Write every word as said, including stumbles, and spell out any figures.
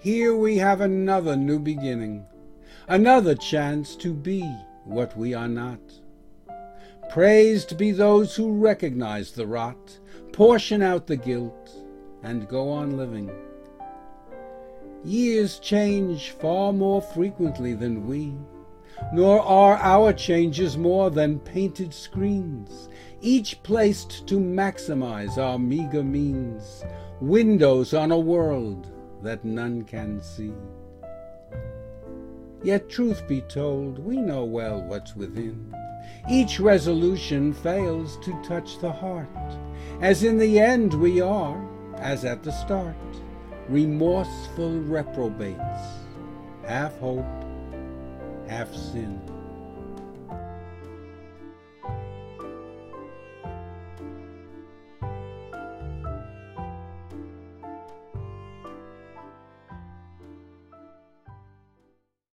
Here we have another new beginning, another chance to be what we are not. Praised be those who recognize the rot, portion out the guilt, and go on living. Years change far more frequently than we, nor are our changes more than painted screens, each placed to maximize our meager means, windows on a world that none can see. Yet truth be told, we know well what's within. Each resolution fails to touch the heart, as in the end we are, as at the start, remorseful reprobates, half hope, half sin.